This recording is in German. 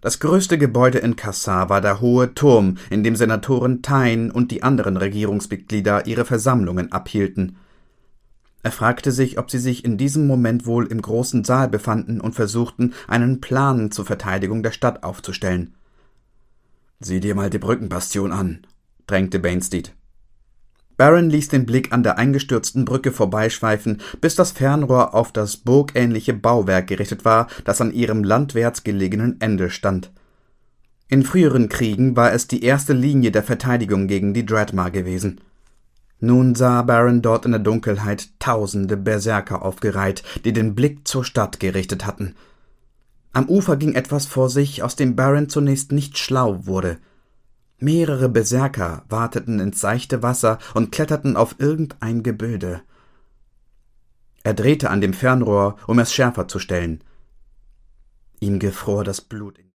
Das größte Gebäude in Kassar war der Hohe Turm, in dem Senatoren Tyne und die anderen Regierungsmitglieder ihre Versammlungen abhielten. Er fragte sich, ob sie sich in diesem Moment wohl im großen Saal befanden und versuchten, einen Plan zur Verteidigung der Stadt aufzustellen. »Sieh dir mal die Brückenbastion an«, drängte Bainstead. Baron ließ den Blick an der eingestürzten Brücke vorbeischweifen, bis das Fernrohr auf das burgähnliche Bauwerk gerichtet war, das an ihrem landwärts gelegenen Ende stand. In früheren Kriegen war es die erste Linie der Verteidigung gegen die Dreadmar gewesen. Nun sah Baron dort in der Dunkelheit tausende Berserker aufgereiht, die den Blick zur Stadt gerichtet hatten. Am Ufer ging etwas vor sich, aus dem Baron zunächst nicht schlau wurde. Mehrere Berserker wateten ins seichte Wasser und kletterten auf irgendein Gebilde. Er drehte an dem Fernrohr, um es schärfer zu stellen. Ihm gefror das Blut.